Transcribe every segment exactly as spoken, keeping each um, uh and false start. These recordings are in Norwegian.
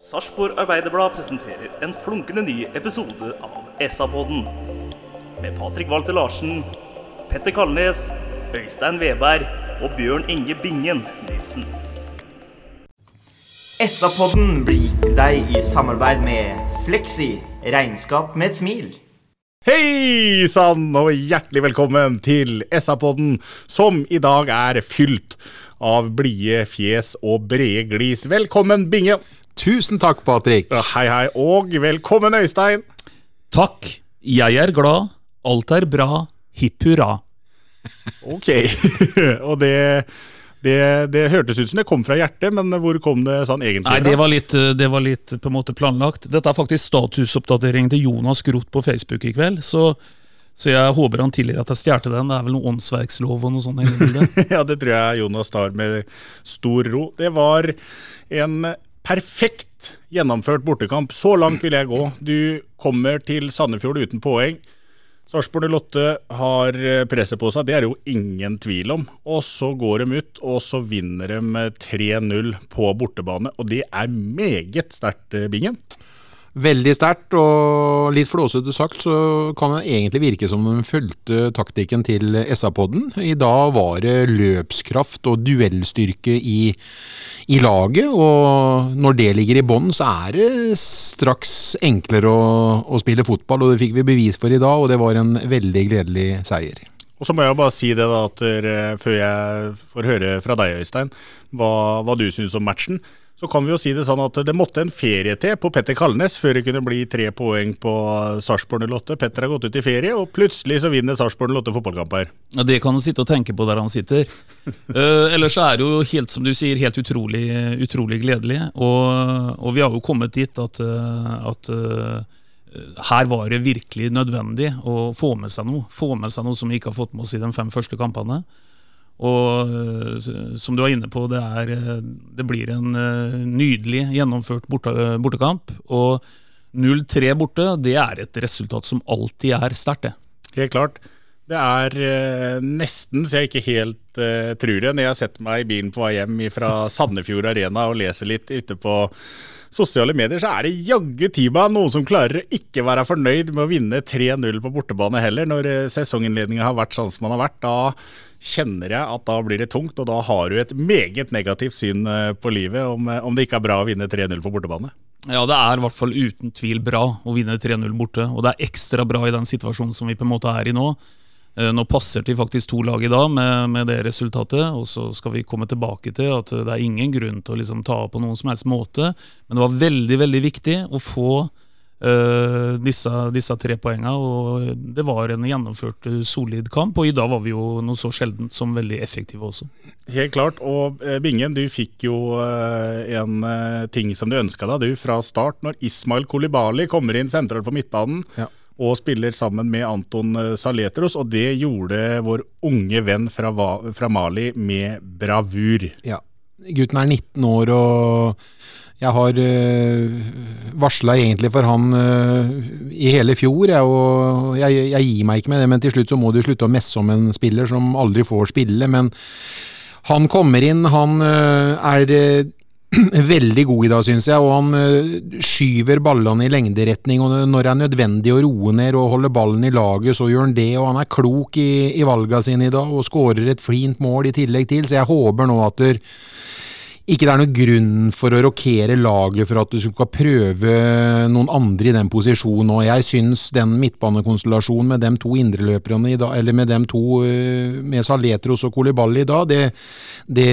Sarpsborg Arbeiderblad presenterer en flunkende ny episode av S-podden med Patrick Walter Larsen, Petter Kalnes, Øystein Veberg og Bjørn Inge Bingen Nilsen. S-podden blir gitt til deg i samarbeid med Flexi, regnskap med et smil. Hei sann, og hjertelig velkommen til S-podden, som i dag er fylt av blide fjes og brede glis. Velkommen, Binge! Tusen takk, Patrick. Hei, hei, og velkommen, Øystein. Takk, jeg er glad, alt er bra, hipp hurra. Ok, og det, det, det hørtes ut som det kom fra hjertet, men hvor kom det sånn egentlig? Nei, det var litt, det var litt på en måte planlagt. Dette er faktisk statusoppdatering til Jonas Groth på Facebook i kveld, så, så jeg håper han tilgir at jeg stjerte den. Det er vel noe åndsverkslov og noe sånt i bildet. Ja, det tror jeg Jonas tar med stor ro. Det var en perfekt gjennomført bortekamp. Så langt vil jeg gå. Du kommer til Sandefjord uten poeng. Sarpsborg null åtte har presset på seg, det er jo ingen tvil om. Og så går de ut, og så vinner de tre null på bortebane. Og det er meget sterkt, Bingen. Veldig sterkt, og litt flåsete sagt, så kan det egentlig virke som de fulgte taktikken til S-podden. I dag var det løpskraft og duellstyrke i, i laget, og når det ligger i bånd, så er det straks enklere å, å spille fotball, og det fikk vi bevis for i dag, og det var en veldig gledelig seier. Og så må jeg bare si det da, at før jeg får høre fra deg, Øystein, hva, hva du synes om matchen. Så kan vi jo si det sånn at det måtte en ferie til på Petter Kalnes før det kunne bli tre poeng på Sarpsborg null åtte. Petter har gått ut i ferie, og plutselig så vinner Sarpsborg null åtte fotballkamper. Ja, det kan han sitte og tenke på der han sitter. uh, ellers er det jo helt, som du sier, helt utrolig, utrolig gledelig. Og, og vi har jo kommet dit at, at uh, her var det virkelig nødvendig å få med seg noe. Få med seg noe som vi ikke har fått med oss i de fem første kampene. Og som du var inne på, det, er, det blir en nydelig gjennomført borte, bortekamp, og null tre borte, det er et resultat som alltid er sterkt. Det. Helt klart. Det er eh, nesten, så jeg ikke helt eh, tror det, når jeg setter meg i bilen på vei hjem fra Sandefjord Arena og leser litt ute på sosiale medier, så er det jaggu tiba noen som klarer å ikke være fornøyd med å vinne tre null på bortebane heller. Når sesonginnledningen har vært sånn som man har vært, da kjenner jeg at da blir det tungt, og da har du et meget negativt syn på livet om, om det ikke er bra å vinne tre null på bortebane. Ja, det er i hvert fall uten tvil bra å vinne tre null borte, og det er ekstra bra i den situasjonen som vi på en måte er i nå. Nå passer til faktisk to lag i dag med, med det resultatet, og så skal vi komme tilbake til at det er ingen grunn til å liksom ta på noen som helst måte, men det var veldig, veldig viktig å få uh, disse, disse tre poengene, og det var en gjennomført solid kamp, og i dag var vi jo noe så sjeldent som veldig effektive også. Helt klart, og Bingen, du fikk jo uh, en uh, ting som du ønsket deg, du, fra start, når Ismail Koulibaly kommer inn sentralt på midtbanen, ja, og spiller sammen med Anton Saletros, og det gjorde vår unge venn fra, fra Mali med bravur. Ja, gutten er nitten år, og jeg har uh, varslet egentlig for han uh, i hele fjor, jeg, og jeg, jeg gir meg ikke med det, men til slutt så må du slutte å messe om en spiller som aldri får spille, men han kommer inn, han uh, er uh, veldig god i dag, synes jeg, og han uh, skyver ballene i lengderetning, og når det er nødvendig å roe ned og holde ballen i laget, så gjør han det, og han er klok i, i valgene sine i dag, og skårer et fint mål i tillegg til, så jeg håper nå at der, ikke det er noen grunn for å rokere laget for at du skal prøve noen andre i den posisjonen, og jeg synes den midtbanekonstellasjonen med dem to indreløperne i dag, eller med dem to uh, med Saletros og Koulibaly i dag, det, det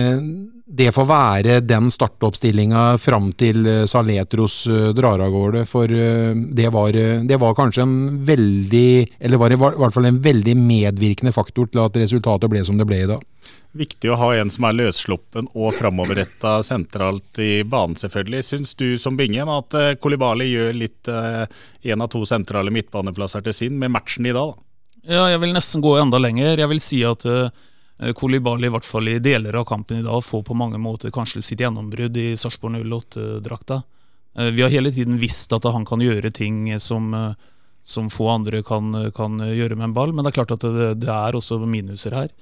det får være den startoppstillingen fram til Saletros drar av gårde, for det var, det var kanskje en veldig, eller var i hvert fall en veldig medvirkende faktor til at resultatet ble som det ble i dag. Viktig å ha en som er løssloppen og fremoverrettet sentralt i banen selvfølgelig. Syns du som Bingen at Koulibaly gjør litt eh, en av to sentrale midtbaneplasser til sin med matchen i dag da? Ja, jeg vil nesten gå enda lenger. Jeg vil si at uh, Koulibaly i hvert fall i deler av kampen i dag får på mange måter kanskje sitt gjennombrudd i Sarpsborg null åtte-drakta. Uh, vi har hele tiden visst at han kan gjøre ting som, uh, som få andre kan, kan gjøre med en ball, men det er klart at det, det er også minuser her.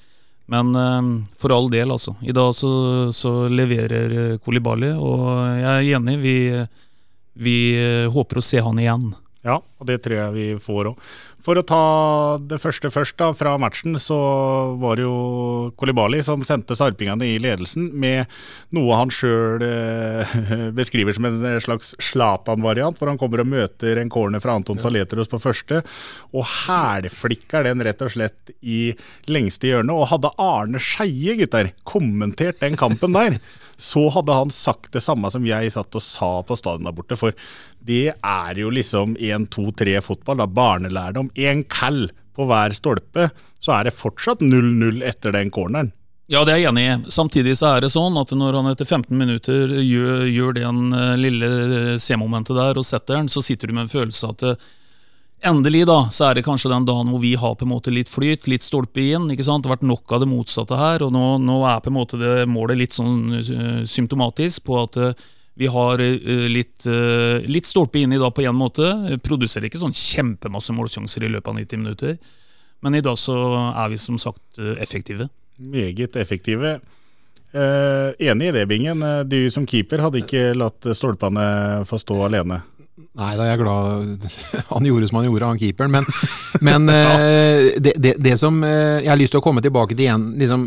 Men eh, for all del, altså. I dag så, så leverer Koulibaly, og jeg er enig, vi, vi håper å se han igjen. Ja, og det tror jeg vi får også. For å ta det første først da, fra matchen, så var det jo Koulibaly som sendte sarpingene i ledelsen med noe han selv eh, beskriver som en slags Zlatan-variant, hvor han kommer og møter en corner fra Anton Saletros på første, og hælflikker den rett og slett i lengste hjørne, og hadde Arne Skeie, gutter, kommentert den kampen der, så hadde han sagt det samme som jeg satt og sa på stadion der borte, for det er jo liksom en, to, tre fotball, da, barnelærdom, en kall på hver stolpe, så er det fortsatt null null etter den corneren. Ja, det er jeg enig i. Samtidig så er det sånn at når han etter femten minutter gjør, gjør den lille C-momentet der og setter den, så sitter du med en følelse at endelig da, så er det kanskje den dagen hvor vi har på en måte litt flyt, litt stolpe inn, ikke sant? Det har vært nok av det motsatte her, og nå, nå er på en måte det målet litt sånn uh, symptomatisk på at uh, vi har uh, litt, uh, litt stolpe inn i dag på en måte, produserer ikke sånn kjempemasse målsjanser i løpet av nitti minutter, men i dag så er vi som sagt uh, effektive. Meget effektive. Uh, enig i det, Bingen. Du som keeper hadde ikke latt stolpene få stå alene. Nei, da er jeg glad han gjorde som han gjorde, han keeperen, men, men ja. det, det, det som jeg har lyst til å komme tilbake til igjen, liksom,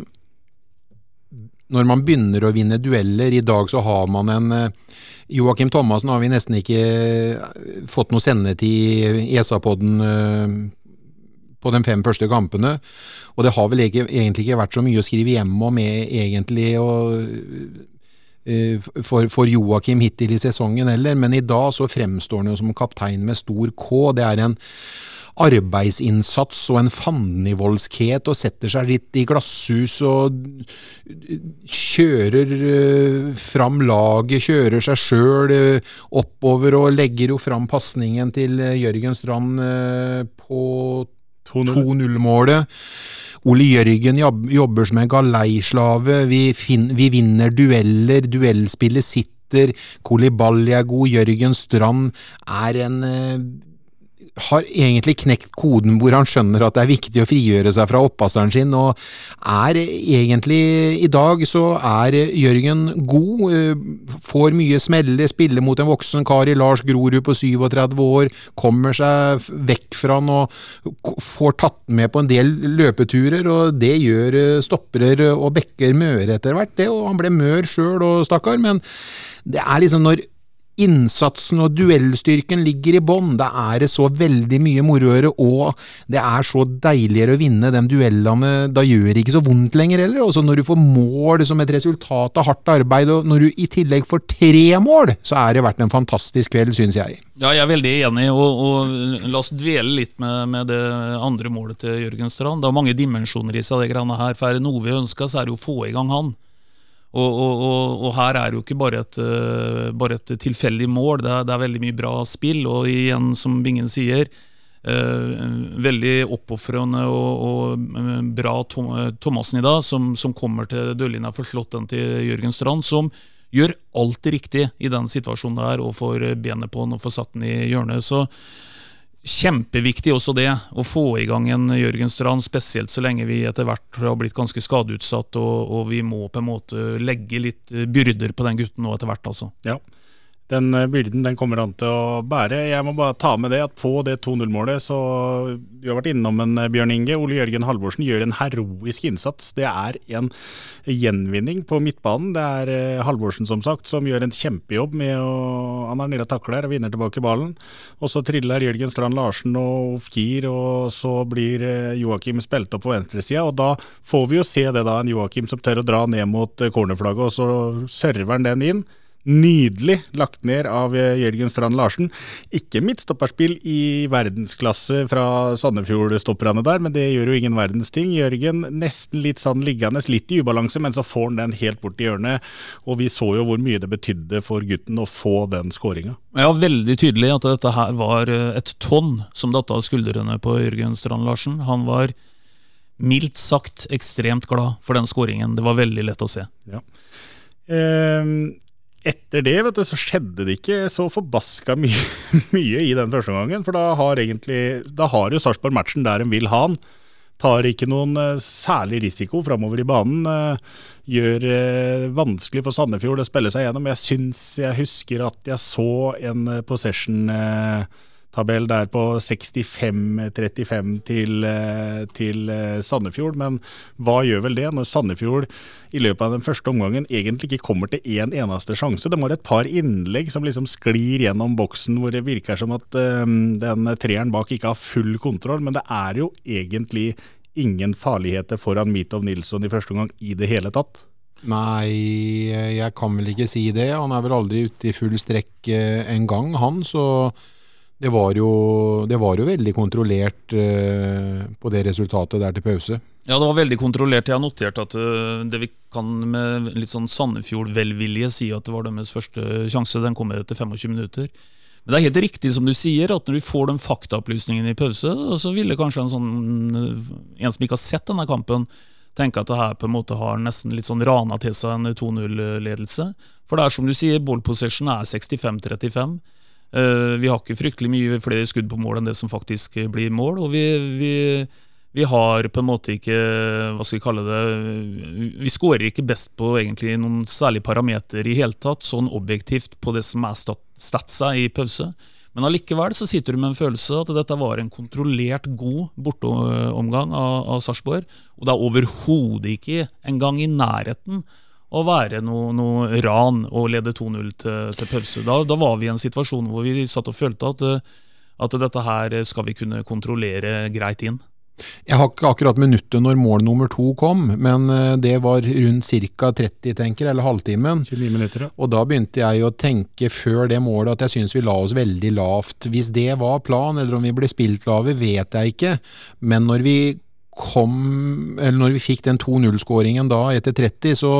når man begynner å vinne dueller, i dag så har man en, Joakim Thomassen har vi nesten ikke fått noe sendetid i E S A-podden på de fem første kampene, og det har vel ikke, egentlig ikke vært så mye å skrive hjem om egentlig, og For, for Joakim hittil i sesongen heller, men i dag så fremstår han jo som kaptein med stor K. Det er en arbeidsinnsats og en fandenivoldskhet og setter seg litt i glasshus og kjører uh, fram laget, kjører seg selv uh, oppover og legger jo fram passningen til uh, Jørgen Strand uh, på to null-målet. Ole Jørgen jobber som en galeislave, vi, vi vinner dueller, duellspillet sitter, Koulibaly er god, Jørgen Strand er en, har egentlig knekt koden hvor han skjønner at det er viktig å frigjøre seg fra opppasseren sin, og er egentlig, i dag så er Jørgen god, får mye smelle, spiller mot en voksen kar i Lars Grorud på syvogtredve år, kommer seg vekk fra han og får tatt med på en del løpeturer, og det gjør stopperer og bekker møre etter hvert, det, og han ble mør selv og stakkar, men det er liksom når innsatsen og duellstyrken ligger i bånd, da er det så veldig mye moroere, og det er så deiligere å vinne de duellene, da gjør det ikke så vondt lenger heller, og så når du får mål som et resultat av hardt arbeid, og når du i tillegg får tre mål, så er det vært en fantastisk kveld, synes jeg. Ja, jeg er veldig enig, og, og la oss dvele litt med, med det andre målet til Jørgen Strand. Det er mange dimensjoner i seg, det greiene her, for er det noe vi ønsker, så er det å få i gang han. Og, og, og, og her er det jo ikke bare et, uh, bare et tilfeldig mål, det er, det er veldig mye bra spill, og igjen, som Bingen sier, uh, veldig oppoffrende og, og bra Tom, Thomassen i dag, som, som kommer til dørlinja for slått den til Jørgen Strand, som gjør alt riktig i den situasjonen der, og får benet på den og får satt den i hjørnet, så kjempeviktig også det, å få i gang en Jørgen Strand, spesielt så lenge vi etter hvert har blitt ganske skadeutsatt, og, og vi må på en måte legge litt byrder på den gutten nå etter hvert, altså. Ja, den byrden den kommer han til å bære. Jeg må bare ta med det at på det to null-målet, så du har vært innom en Bjørn Inge, Ole Jørgen Halvorsen gjør en heroisk innsats. Det er en gjenvinning på midtbanen. Det er Halvorsen som sagt, som gjør en kjempejobb med å, han er nede og takler og vinner tilbake ballen. Og så triller Jørgen Strand Larsen og Ofkir, og så blir Joakim spilt opp på venstresida, og da får vi jo se det da, en Joakim som tør å dra ned mot cornerflagget, og så server han den inn. Nydelig lagt ned av Jørgen Strand Larsen. Ikke midtstopperspill i verdensklasse fra Sandefjord-stopperne der, men det gjør jo ingen verdens ting. Jørgen nesten litt sånn liggende, litt i ubalanse, men så får han den helt bort i hjørnet, og vi så jo hvor mye det betydde for gutten å få den skåringen. Ja, veldig tydelig at dette her var et tonn som datt av skuldrene på Jørgen Strand Larsen. Han var mildt sagt ekstremt glad for den skåringen. Det var veldig lett å se. Ja. Ehm Etter det, vet du, så skjedde det ikke så forbaska mye, mye i den første gangen, for da har egentlig, da har jo Sarpsborg matchen der en vil ha han. tar ikke noen uh, særlig risiko fremover i banen, uh, gjør uh, vanskelig for Sandefjord å spille seg gjennom. Jeg synes jeg husker at jeg så en uh, possession uh, tabell der på sekstifem trettifem til, til Sandefjord, men hva gjør vel det når Sandefjord i løpet av den første omgangen egentlig ikke kommer til en eneste sjanse? Det var et par innlegg som liksom sklir gjennom boksen hvor det virker som at um, den treeren bak ikke har full kontroll, men det er jo egentlig ingen farligheter foran Mitov Nilsson i første omgang i det hele tatt. Nei, jeg kan vel ikke si det. Han er vel aldri ute i full strekk en gang, han, så Det var, jo, det var jo veldig kontrollert uh, på det resultatet der til pause. Ja, det var veldig kontrollert. Jeg har notert at uh, det vi kan med litt sånn Sandefjord-velvilje si at det var deres første sjanse, den kommer etter tjuefem minutter. Men det er helt riktig som du sier, at når du får den faktaopplysningen i pause, så, så ville kanskje en sånn, en som ikke har sett denne kampen, tenke at det her på en måte har nesten litt sånn rana til seg en to null-ledelse. For det er som du sier, ball possession er sekstifem trettifem. Uh, vi har ikke fryktelig mye flere skudd på mål enn det som faktisk blir mål, og vi, vi, vi har på en måte ikke, hva skal vi kalle det, vi skårer ikke best på egentlig noen særlig parameter i hele tatt, sånn objektivt på det som er stat, statsa i pause. Men allikevel så sitter du med en følelse at dette var en kontrollert god borteomgang av, av Sarpsborg, og det er overhodet ikke en gang i nærheten å være noe, noe ran og lede to null til, til pause. Da, da var vi i en situasjon hvor vi satt og følte at, at dette her skal vi kunne kontrollere greit inn. Jeg har ikke akkurat minuttet når mål nummer to kom, men det var rundt cirka tretti, tenker jeg, eller halvtimen. tjueni minutter, ja. Og da begynte jeg å tenke før det målet at jeg synes vi la oss veldig lavt. Hvis det var plan, eller om vi ble spilt lave, vet jeg ikke. Men når vi kom, eller når vi fikk den to null-skåringen da etter tretti, så,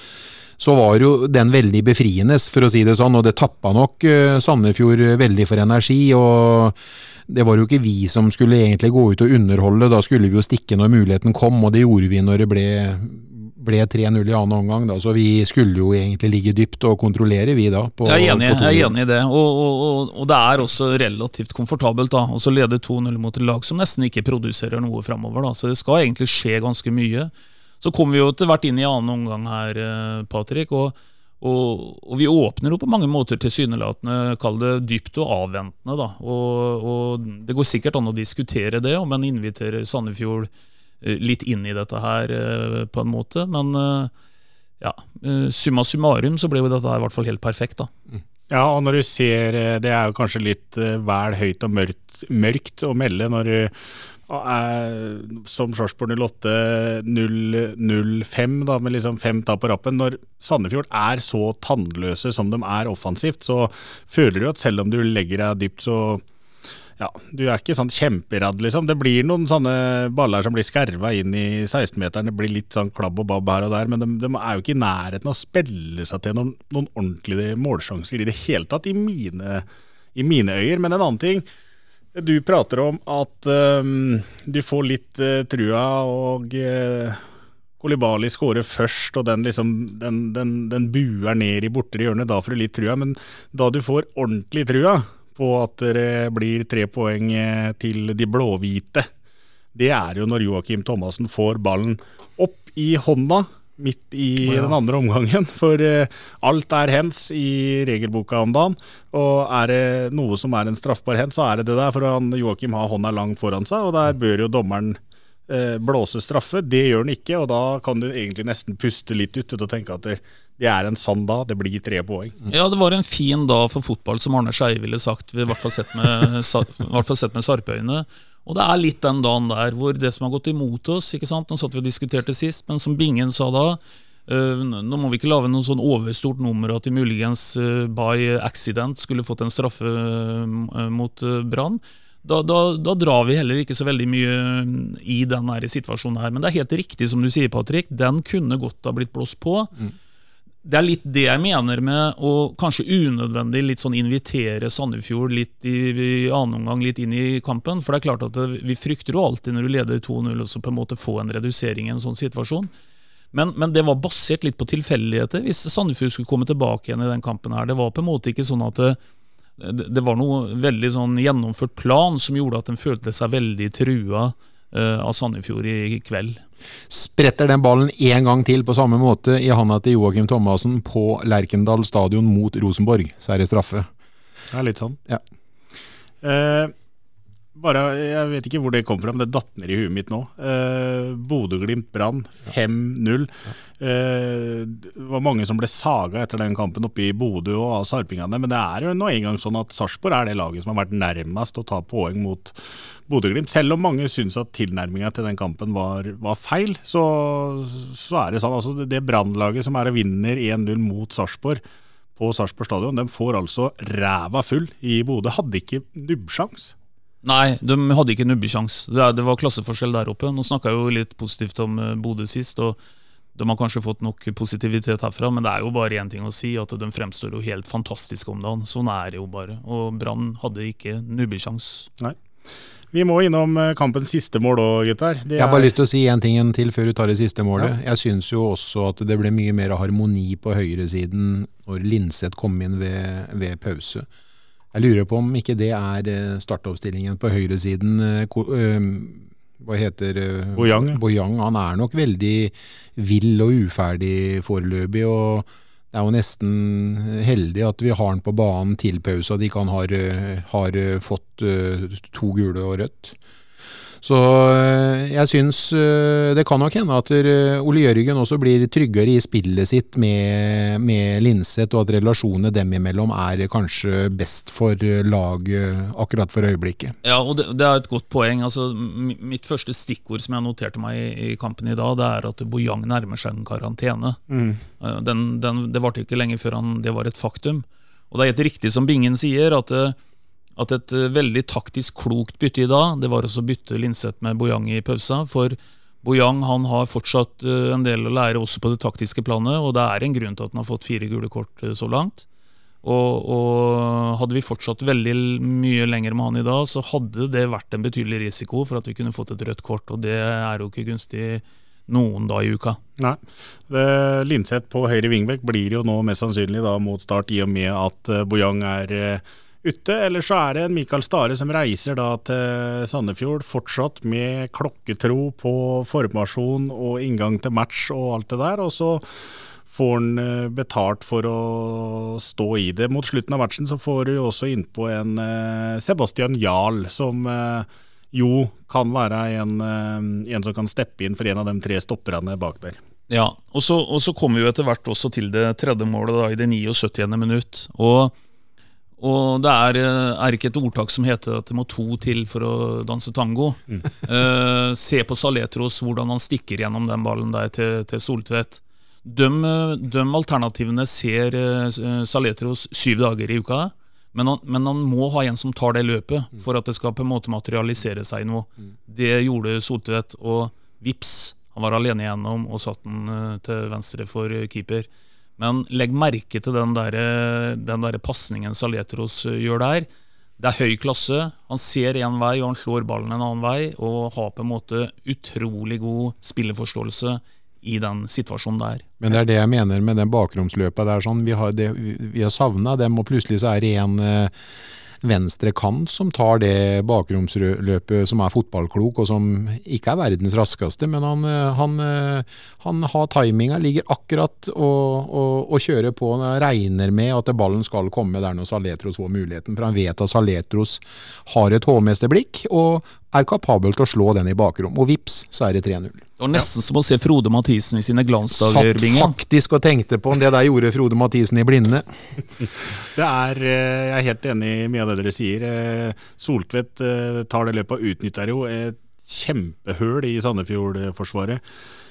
så var jo den veldig befriende, for å si det sånn, og det tappet nok uh, Sandefjord veldig for energi, og det var jo ikke vi som skulle egentlig gå ut og underholde, da skulle vi jo stikke når muligheten kom, og det gjorde vi når det ble, ble tre null i annen omgang, da, så vi skulle jo egentlig ligge dypt og kontrollere vi da. På, jeg er enig, jeg er enig i det, og, og, og det er også relativt komfortabelt da, og så lede to null mot et lag som nesten ikke produserer noe fremover da, så det skal egentlig skje ganske mye. Så kommer vi jo til hvert inn i annen omgang her, Patrick, og, og, og vi åpner jo på mange måter til synelatende, kall det dypt og avventende da, og, og det går sikkert an å diskutere det, om man inviterer Sandefjord litt inn i dette her på en måte, men ja, summa summarum så ble jo dette her i hvert fall helt perfekt da. Ja, og når du ser, det er jo kanskje litt vel høyt og mørkt, mørkt å melde når du er som Sarpsborg null åtte null null fem da, med liksom fem tap på rappen. Når Sandefjord er så tandløse som de er offensivt, så føler du at selv om du legger deg dypt, så ja, du er ikke sånn kjemperad liksom. Det blir noen sånne baller som blir skervet inn i seksten-meteren, det blir litt sånn klabb og babb her og der, men de, de er jo ikke i nærheten å spille seg til noen, noen ordentlige målsjanser i det hele tatt i mine, i mine øyer. Men en annen ting, du prater om at um, du får litt uh, trua, og uh, Kolibali skårer først, og den, liksom, den, den, den buer ned i bortere hjørnet, da får du litt trua, men da du får ordentlig trua på at det blir tre poeng til de blåhvite, det er jo når Joakim Thomassen får ballen opp i hånda midt i oh, ja. den andre omgangen, for uh, alt er hens i regelboka om dagen, og er det noe som er en straffbar hens, så er det det der, for han, Joakim har hånda langt foran seg, og der bør jo dommeren uh, blåse straffe. Det gjør han ikke, og da kan du egentlig nesten puste litt ut og tenke at det, det er en sånn dag, det blir tre poeng. Ja, det var en fin dag for fotball, som Arne Skei ville sagt, vi i hvert fall sett med, i hvert fall sett med Sarpøyene. Og det er litt den dagen der hvor det som har gått imot oss, ikke sant, nå satt vi og diskuterte sist, men som Bingen sa da, uh, nå må vi ikke lave noen sånn overstort nummer at de muligens uh, by accident skulle fått en straffe uh, mot uh, Brann. Da, da, da drar vi heller ikke så veldig mye i den her situasjonen her, men det er helt riktig som du sier, Patrick, den kunne godt ha blitt blåst på. Mm. Det er litt det jeg mener med å kanskje unødvendig litt sånn invitere Sandefjord litt i, i annen omgang litt inn i kampen, for det er klart at det, vi frykter jo alltid når du leder to null og så på en måte få en redusering i en sånn situasjon, men, men det var basert litt på tilfeldigheter. Hvis Sandefjord skulle komme tilbake igjen i den kampen her, det var på en måte ikke sånn at det, det, det var noe veldig sånn gjennomført plan som gjorde at den følte seg veldig trua uh, av Sandefjord i, i kveld. Spretter den ballen en gang til på samme måte i handa til Joakim Thomassen på Lerkendal stadion mot Rosenborg, så er det straffe. Det er litt sånn. Ja. Eh, bare, jeg vet ikke hvor det kom fra, men det datt ned i huet mitt nå. Eh, Bodø-Glimt Brann, fem null. Eh, det var mange som ble saga etter den kampen oppe i Bodø og av sarpingene, men det er jo nå en gang sånn at Sarpsborg er det laget som har vært nærmest å ta poeng mot Bodø-Glimt. Selv om mange synes at tilnærmingen til den kampen var, var feil, så, så er det sånn. Altså, det Brann-laget som er og vinner en null mot Sarpsborg på Sarpsborg stadion, de får altså ræva full i Bodø. Hadde ikke nubbsjans. Nei, de hadde ikke nubbesjans. Det, det var klasseforskjell der oppe. Nå snakket jeg jo litt positivt om Bodø sist, og de har kanskje fått nok positivitet herfra, men det er jo bare en ting å si, at de fremstår jo helt fantastisk om dagen. Sånn er det jo bare. Og Brann hadde ikke nubbesjans. Nei. Vi må innom kampens siste mål også, gutter. Det Jeg har bare er... lyst til å si en ting til før du tar det siste målet. Ja. Jeg synes jo også at det ble mye mer harmoni på høyresiden når Linseth kom inn ved, ved pause. Jeg lurer på om ikke det er startoppstillingen på høyresiden. Hva heter Bojang. Bojang. Han er nok veldig vill og uferdig foreløpig, og det er jo nesten heldig at vi har han på banen til pause, at de kan har, har fått to gule og rødt. Så jeg synes det kan nok hende at Ole Jørgen også blir tryggere i spillet sitt med, med Linseth, og at relasjonene dem imellom er kanskje best for laget akkurat for øyeblikket. Ja, og det, det er et godt poeng. Altså, mitt første stikkord som jeg noterte meg i, i kampen i dag, det er at Bojang nærmer seg en karantene. Mm. Den, den, det var ikke lenge før han, det var et faktum. Og det er helt riktig som Bingen sier, at at et veldig taktisk klokt bytte i dag, det var også å bytte Linseth med Bojang i pausa, for Bojang han har fortsatt en del å lære også på det taktiske planet, og det er en grunn til at han har fått fire gule kort så langt. Og, og hadde vi fortsatt veldig mye lenger med han i dag, så hadde det vært en betydelig risiko for at vi kunne fått et rødt kort, og det er jo ikke gunstig noen dag i uka. Nei, det, Linseth på høyre vingbekk blir jo nå mest sannsynlig da mot start, i og med at Bojang er ute, eller så er det en Mikael Stare som reiser da til Sandefjord, fortsatt med klokketro på formasjon og inngang til match og alt det der, og så får han betalt for å stå i det. Mot slutten av matchen så får du også innpå en Sebastian Jarl, som jo kan være en, en som kan steppe inn for en av de tre stopperne bak der. Ja, og så, og så kommer vi jo etter hvert også til det tredje målet da, i det syttiende minutt, og Og det er, er ikke et ordtak som heter at det må to til for å danse tango. Mm. uh, se på Saletros, hvordan han stikker gjennom den ballen der til, til Soltvedt. De, de alternativene ser uh, Saletros syv dager i uka, men han, men han må ha en som tar det løpet for at det skal på en måte materialisere seg noe. Mm. Det gjorde Soltvedt, og vips, han var alene igjennom og satt den uh, til venstre for uh, keeper. Men legg merke til den der, den der passningen Saletros gjør der. Det er høy klasse. Han ser en vei, og han slår ballen en annen vei, og har på en måte utrolig god spilleforståelse i den situasjonen der. Men det er det jeg mener med den bakromsløpet der, sånn, vi har, det, vi har savnet dem, og plutselig så er det en eh, venstre kant som tar det bakromsløpet som er fotballklok, og som ikke er verdens raskeste, men han, han, han har timinga, ligger akkurat og, og, og kjører på, og regner med at ballen skal komme der når Saletros får muligheten, for han vet at Saletros har et hovmesterblikk, og er kapabel til å slå den i bakrom, og vips, så er det tre null. Det var nesten ja. Som å se Frode Mathisen i sine glansdager, Bingen. Satt faktisk og tenkte på om det der gjorde Frode Mathisen i blinde. Det er, jeg er helt enig i mye av det dere sier. Soltvedt tar det løpet og utnytter jo et kjempehøl i Sandefjord-forsvaret.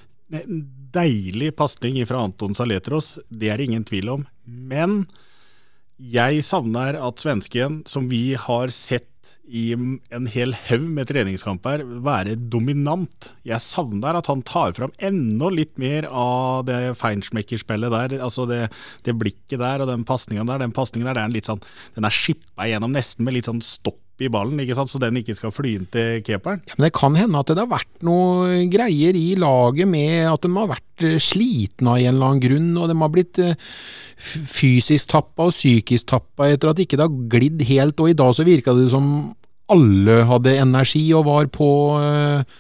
Deilig pasning fra Anton Saletros, det er ingen tvil om. Men jeg savner at svensken, som vi har sett i en hel haug med treningskamper, være dominant. Jeg savner at han tar fram enda litt mer av det feinschmecker-spillet der, altså det, det blikket der og den passningen der, den passningen der, det er litt sånn, den er skippa igjennom nesten med litt sånn stopp i ballen, ikke sant? Så den ikke skal fly inn til keeperen. Ja, men det kan hende at det har vært noe greier i laget med at de har vært sliten av en eller annen grunn, og de har blitt fysisk tappa og psykisk tappa etter at ikke det har glidd helt, og i dag så virket det som alle hadde energi og var på uh,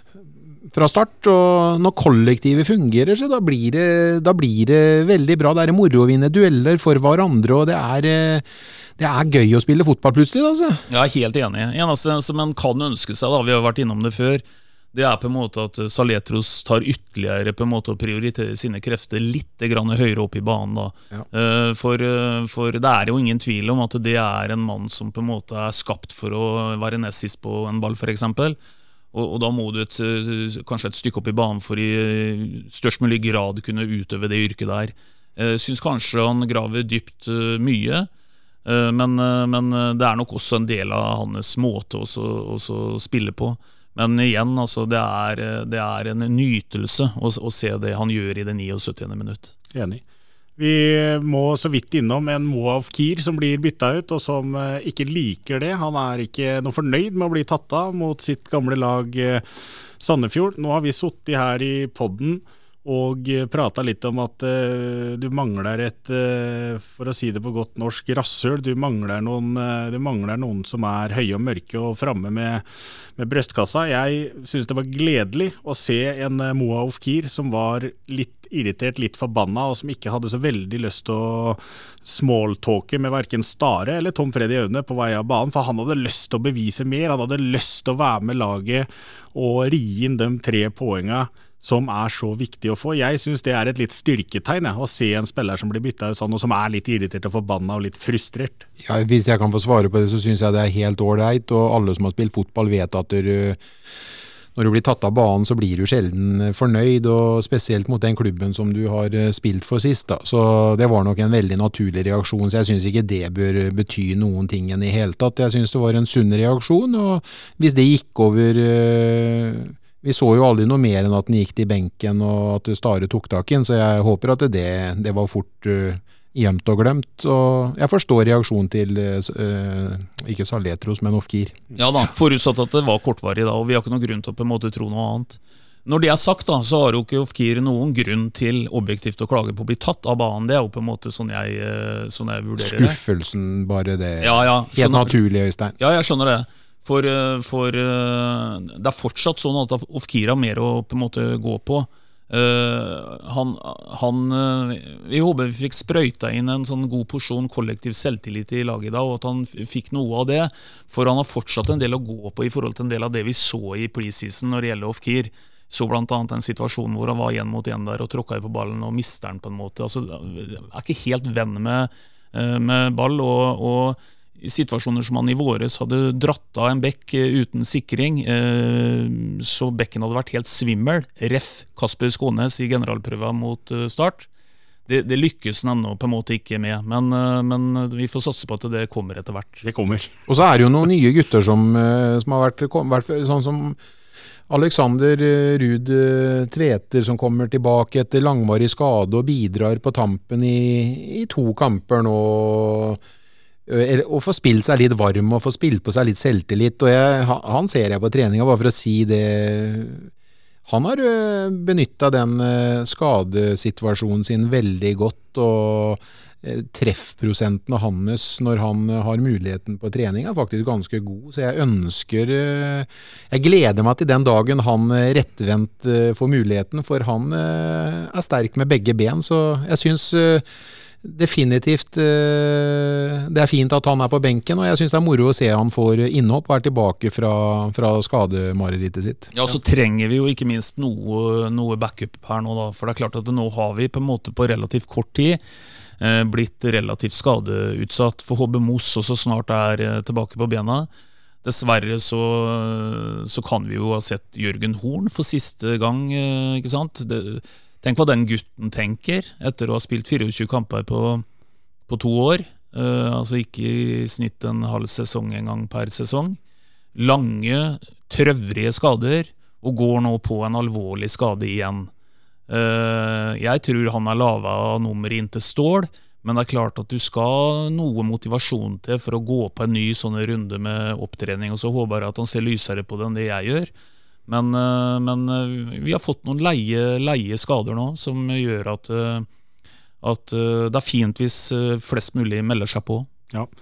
fra start, og når kollektivet fungerer, så da blir, det, da blir det veldig bra. Det er moro å vinne dueller for hverandre, og det er, det er gøy å spille fotball plutselig. Altså. Jeg er helt enig. Eneste som man kan ønske seg, da, vi har vært innom det før, det er på en måte at Saletros tar ytterligere på en måte å prioritere sine krefter litt grann høyere opp i banen. Da. Ja. For, for det er jo ingen tvil om at det er en mann som på en måte er skapt for å være nest sist på en ball, for eksempel. Og, og da må du et, kanskje et stykke opp i banen for i størst mulig grad kunne utøve det yrket der. Jeg synes kanskje han graver dypt mye, men, men det er nok også en del av hans måte også, også å spille på. Men igjen, altså, det, er, det er en nytelse å, å se det han gjør i det syttiende minutt. Enig. Vi må så vidt innom en Moaf Kir som blir bytta ut, og som ikke liker det. Han er ikke noe fornøyd med å bli tatt av mot sitt gamle lag Sandefjord. Nå har vi suttet her i podden og pratet litt om at uh, du mangler et, uh, for å si det på godt norsk, rasshøl. Du mangler noen, uh, du mangler noen som er høye og mørke og fremme med, med brøstkassa. Jeg synes det var gledelig å se en uh, Moaf Kir som var litt irritert, litt forbanna, og som ikke hadde så veldig lyst til å smalltalke med hverken Stare eller Tom Freddy Aune på vei av banen, for han hadde lyst til å bevise mer, han hadde lyst til å være med laget og ri inn de tre poengene som er så viktig å få. Jeg synes det er et litt styrketegn, ja, å se en spiller som blir byttet ut sånn, og som er litt irritert og forbanna og litt frustrert. Ja, hvis jeg kan få svare på det, så synes jeg det er helt ålreit, og alle som har spilt fotball vet at du, når du blir tatt av banen, så blir du sjelden fornøyd, og spesielt mot den klubben som du har spilt for sist. Da. Så det var nok en veldig naturlig reaksjon, så jeg synes ikke det bør bety noen ting i hele tatt. Jeg synes det var en sunn reaksjon, og hvis det gikk over... Vi så jo aldri noe mer enn at den gikk til benken og at Stare tok tak inn, så jeg håper at det, det var fort uh, gjemt og glemt. Og jeg forstår reaksjonen til uh, ikke Saletros, men Ofkir. Ja da, forutsatt at det var kortvarig da, og vi har ikke noen grunn til å på en måte tro noe annet. Når det er sagt da, så har jo ikke Ofkir noen grunn til objektivt å klage på å bli tatt av banen. Det er jo på en måte sånn jeg, sånn jeg vurderer det. Skuffelsen bare det. Ja, ja, helt naturlig, Øystein. Ja, jeg skjønner det. For, for det er fortsatt sånn at Ofkir har mer å på en måte gå på. Uh, han, han vi håper vi fikk sprøyta inn en sånn god porsjon kollektiv selvtillit i laget da, og at han fikk noe av det, for han har fortsatt en del å gå på i forhold til en del av det vi så i preseason når det gjelder Ofkir. Så blant annet en situasjon hvor han var igjen mot igjen der og tråkket på ballen og mister den på en måte. Altså, er ikke helt venn med, med ball, og, og i situasjoner som han i våres hadde dratt av en bekk uten sikring, så bekken hadde vært helt svimmel. Ref Kasper Skånes i generalprøven mot Start. Det, det lykkes han ennå på en måte ikke med, men, men vi får satse på at det kommer etter hvert. Det kommer. Og så er det jo noen nye gutter som, som har vært, vært sånn som Alexander Ruud Tveter, som kommer tilbake etter langvarig skade og bidrar på tampen i, i to kamper nå, og få spilt seg litt varm og få spilt på seg litt selvtillit, og jeg, han ser jeg på treninga, bare for å si det. Han har benyttet den skadesituasjonen sin veldig godt, og treffprosenten av hans når han har muligheten på trening er faktisk ganske god, så jeg ønsker jeg gleder meg til den dagen han rettvendt får muligheten, for han er sterk med begge ben, så jeg synes definitivt det er fint at han er på benken, og jeg synes det er moro å se han får innhopp og er tilbake fra, fra skademarerittet sitt. Ja, så trenger vi jo ikke minst noe, noe backup her nå da, for det er klart at nå har vi på en måte på relativt kort tid eh, blitt relativt skadeutsatt, for H B Moss også snart er eh, tilbake på bena. Dessverre så, så kan vi jo ha sett Jørgen Horn for siste gang, eh, ikke sant? Det, Tenk hva den gutten tenker etter å ha spilt tjuefire kamper på, på to år, uh, altså ikke i snitt en halv sesong en gang per sesong. Lange, trøvrige skader, og går nå på en alvorlig skade igjen. Uh, jeg tror han er lavet av nummer inn til stål, men det er klart at du skal ha noe motivasjon til for å gå på en ny sånn runde med opptrening, og så håper jeg at han ser lysere på det enn det jeg gjør. Men, men vi har fått noen leie, leie skader nå som gjør at, at det er fint hvis flest mulig melder seg på. Ja,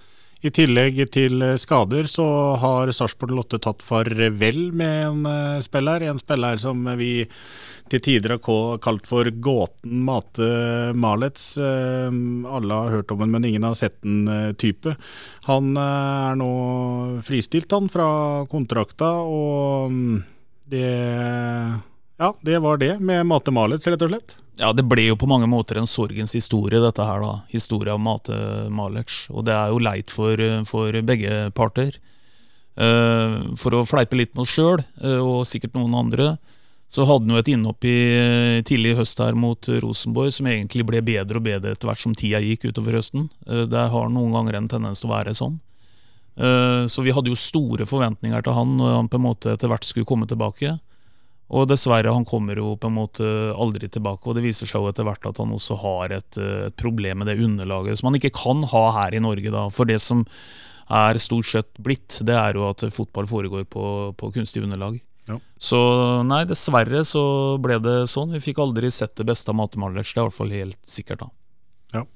I tillegg til skader så har Sarpsborg Lotte tatt farvel med en uh, spiller, en spiller som vi til tider har kalt for gåten Mate Malets. Uh, alle har hørt om den, men ingen har sett den uh, type. Han uh, er nå fristilt han fra kontrakta, og um, det, ja, det var det med Mate Malets, rett og slett. Ja, det ble jo på mange måter en sorgens historie, dette her da. Historie om Mate Malets. Og det er jo leit for, for begge parter. Uh, for å fleipe litt med oss selv, uh, og sikkert noen andre, så hadde han jo et innhopp i tidlig høst her mot Rosenborg, som egentlig ble bedre og bedre etter hvert som tida gikk utover høsten. Uh, det har noen ganger en tendens til å være sånn. Uh, så vi hadde jo store forventninger til han, når han på en måte etter hvert skulle komme tilbake. Og dessverre, han kommer jo på en måte aldri tilbake, og det viser seg jo etter hvert at han også har et, et problem med det underlaget, som han ikke kan ha her i Norge da, for det som er stort sett blitt, det er jo at fotball foregår på, på kunstig underlag. Ja. Så nei, dessverre så ble det sånn, vi fikk aldri sett det beste av Mate Malets, det er i hvert fall helt sikkert da. Ja.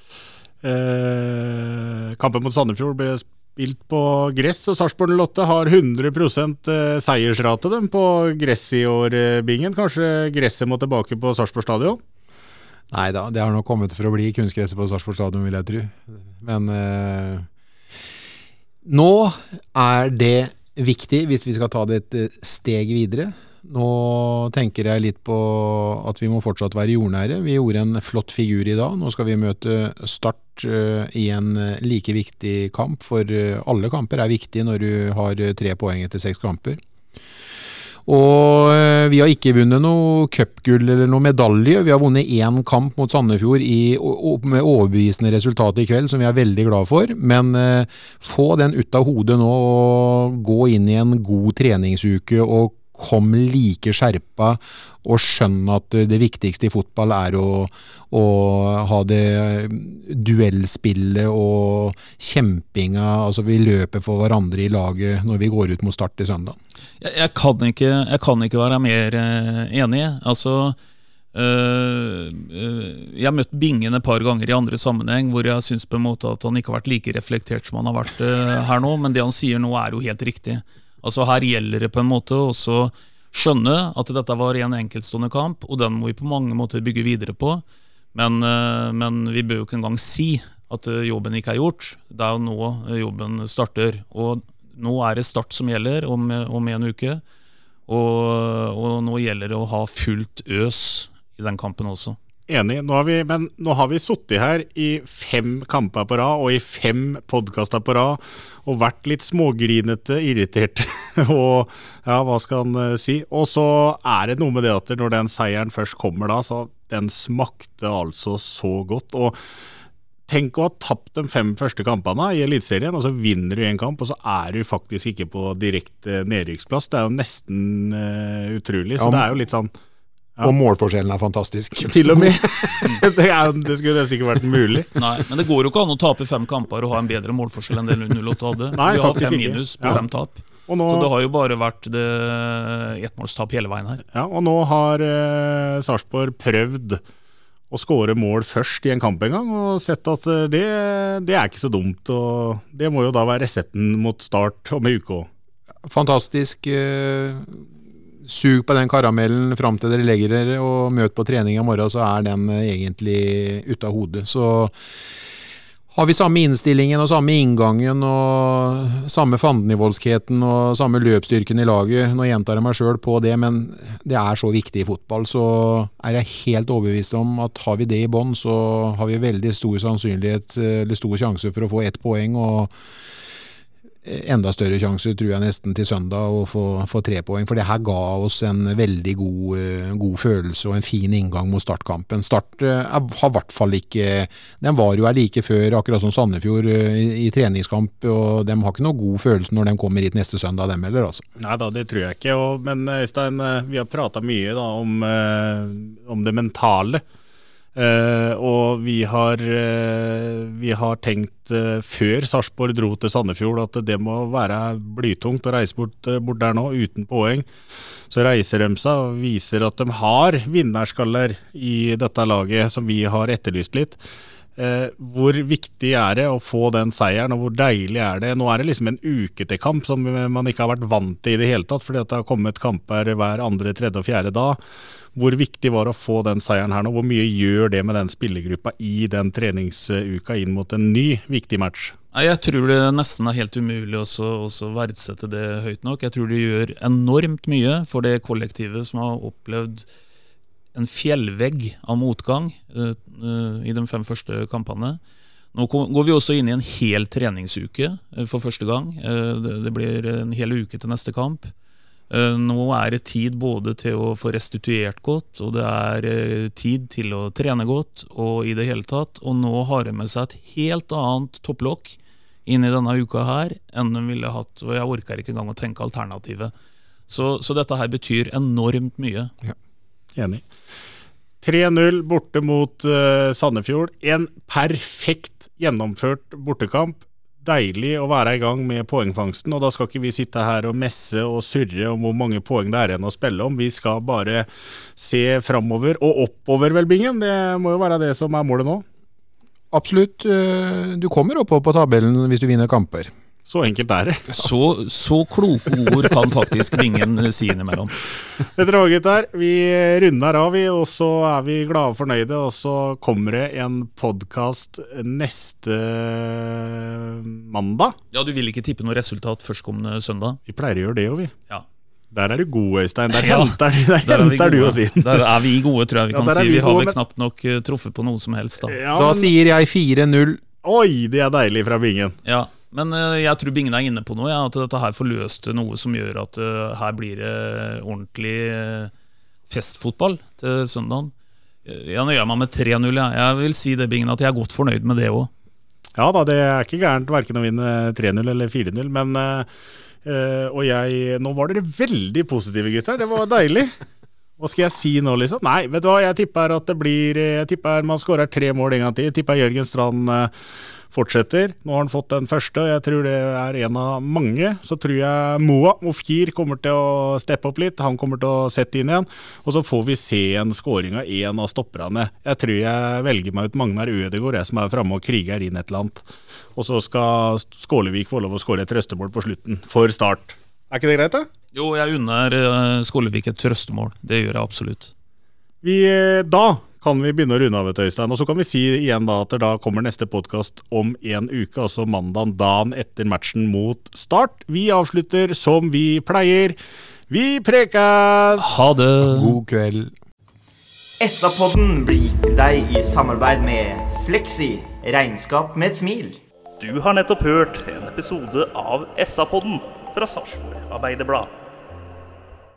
Eh, kampen mot Sandefjord ble spilt på gress, og Sarpsborg Lotte har hundre prosent seiersrate dem på gress i år, Bingen. Kanskje gresset må tilbake på Sarpsborg stadion? Nei da, det har nok kommet for å bli kunstgresset på Sarpsborg stadion, vil jeg tro. Men eh, nå er det viktig, hvis vi skal ta det et steg videre. Nå tenker jeg litt på at vi må fortsatt være jordnære. Vi gjorde en flott figur i dag. Nå skal vi møte Start uh, i en like viktig kamp, for uh, alle kamper er viktige når du har uh, tre poeng etter seks kamper. Og uh, vi har ikke vunnet noe cupgull eller noe medalje. Vi har vunnet én kamp mot Sandefjord i, og, med overbevisende resultat i kveld, som vi er veldig glad for. Men uh, få den ut av hodet nå og gå inn i en god treningsuke og kom like skjerpa og skjønne at det viktigste i fotball er å, å ha det duellspillet og kjempinga, altså vi løper for hverandre i laget når vi går ut mot Start i søndag. Jeg, jeg, kan, ikke, jeg kan ikke være mer eh, enig. Altså, øh, øh, jeg har møtt Bingen et par ganger i andre sammenheng, hvor jeg synes på en måte at han ikke har vært like reflektert som han har vært øh, her nå, men det han sier nå er jo helt riktig. Altså her gjelder det på en måte også skjønne at dette var en enkeltstående kamp, og den må vi på mange måter bygge videre på, men, men vi bør jo ikke engang si at jobben ikke er gjort. Det er jo nå jobben starter, og nå er det Start som gjelder om, om en uke, og, og nå gjelder det å ha fullt øs i den kampen også. Enig, nå har vi, men nå har vi suttet her i fem kamper på rad og i fem podcaster på rad og vært litt smågrinete, irriterte og ja, hva skal han si? Og så er det noe med det at når den seieren først kommer da, så den smakte altså så godt, og tenk å ha tapt de fem første kampene i Elitserien, og så vinner du en kamp, og så er du faktisk ikke på direkte nedrykksplass. Det er jo nesten uh, utrolig, så ja, det er jo litt sånn. Ja. Og målforskjellen er fantastisk. Til og med. det, er, det skulle nesten ikke vært mulig. Nei, men det går jo ikke an å tape fem kamper og ha en bedre målforskjell enn det null åtte hadde. Nei, vi har fem minus på ja. fem tap. Nå, så det har jo bare vært det ettmålstap hele veien her. Ja, og nå har eh, Sarpsborg prøvd å skåre mål først i en kamp en gang, og sett at det, det er ikke så dumt, og det må jo da være resepten mot Start om en uke også. Fantastisk eh... Sug på den karamellen frem til dere legger dere og møt på trening i morgen, så er den egentlig ute av hodet. Så har vi samme innstillingen og samme inngangen og samme fandenivoldskheten og samme løpsstyrken i laget. Nå gjentar jeg meg selv på det, men det er så viktig i fotball, så er jeg helt overbevist om at har vi det i bånd, så har vi veldig stor sannsynlighet, eller stor sjanse for å få ett poeng, og enda større sjanse, tror jeg nesten til søndag å få, få tre poeng, for det her ga oss en veldig god, god følelse og en fin inngang mot startkampen. Start uh, har i hvert fall ikke, den var jo her like før, akkurat som Sandefjord uh, i, i treningskamp, og de har ikke noe god følelse når de kommer hit neste søndag, dem heller altså. Nei da, det tror jeg ikke, og, men Øystein, vi har pratet mye da om, uh, om det mentale. Uh, og vi har, uh, vi har tenkt uh, før Sarpsborg dro til Sandefjord at det må være blytungt å reise bort, uh, bort der nå uten poeng. Så reiser de seg og viser at de har vinnerskaller i dette laget som vi har etterlyst litt. Eh, hvor viktig er det å få den seieren, og hvor deilig er det? Nå er det liksom en uke til kamp som man ikke har vært vant til i det hele tatt, fordi at det har kommet kamper hver andre, tredje og fjerde dag. Hvor viktig var det å få den seieren her nå? Hvor mye gjør det med den spillergruppa i den treningsuka inn mot en ny viktig match? Jeg tror det nesten er helt umulig også, også verdsette det høyt nok. Jeg tror det gjør enormt mye for det kollektivet som har opplevd en fjellvegg av motgang uh, uh, i de fem første kampene. Nå går vi også inn i en hel treningsuke uh, for første gang. Uh, det, det blir en hel uke til neste kamp. Uh, nå er det tid både til å få restituert godt, og det er uh, tid til å trene godt, og i det hele tatt. Og nå har det med seg et helt annet topplokk inn i denne uka her, enn de ville hatt, og jeg orker ikke engang å tenke alternativet. Så, så dette her betyr enormt mye. Ja. Enig. tre null borte mot uh, Sandefjord. En perfekt gjennomført bortekamp. Deilig å være i gang med poengfangsten, og da skal ikke vi sitte her og messe og surre om hvor mange poeng det er igjen å spille om. Vi skal bare se fremover og oppover, vel, Bingen. Det må jo være det som er målet nå. Absolutt. Du kommer oppover på tabellen hvis du vinner kamper. Så enkelt er det. Så, så kloke ord kan faktisk Bingen si innimellom. Vet dere hva, gutter? Vi runder av, vi, og så er vi glade og fornøyde, og så kommer det en podcast neste mandag. Ja, du vil ikke tippe noe resultat førstkommende søndag? Vi pleier å gjøre det jo, vi. Ja. Der er du god, Øystein. Der ja, henter, der der henter du å si den. Der er vi gode, tror jeg vi kan ja, si. Vi, vi har gode, vel men... knapt nok uh, truffet på noe som helst da. Ja, da men... sier jeg fire null. Oi, det er deilig fra Bingen. Ja, men uh, jeg tror Bingen er inne på noe, ja, at dette her forløste noe som gjør at uh, her blir det uh, ordentlig uh, festfotball til søndagen. Jeg nøyer meg med tre null, ja. Jeg vil si det, Bingen, at jeg er godt fornøyd med det også. Ja da, det er ikke gærent hverken å vinne tre null eller fire null, men uh, uh, og jeg, nå var dere veldig positive, gutter. Det var deilig. Hva skal jeg si nå, liksom? Nei, vet du hva, jeg tipper at det blir, jeg tipper man skårer tre mål en gang til. Jeg tipper Jørgen Strand uh, fortsetter. Nå har han fått den første, og jeg tror det er en av mange. Så tror jeg Moa Mofkir kommer til å steppe opp litt. Han kommer til å sette inn igjen. Og så får vi se en scoring av en av stopperne. Jeg tror jeg velger meg ut Magnar Ødegård, jeg som er fremme og kriger inn et eller annet. Og så skal Skålevik få lov å skåre et trøstemål på slutten, for Start. Er ikke det greit, da? Jo, jeg unner uh, Skålevik et trøstemål. Det gjør jeg absolutt. Vi, da kan vi begynne å runde av, Øystein. Og så kan vi si igjen da at da kommer neste podcast om en uke, altså mandag, dagen etter matchen mot Start. Vi avslutter som vi pleier. Vi prekas! Ha det! God kveld. S A-podden blir gitt til deg i samarbeid med Flexi, regnskap med et smil. Du har nettopp hørt en episode av S A-podden fra Sarpsborg Arbeiderblad.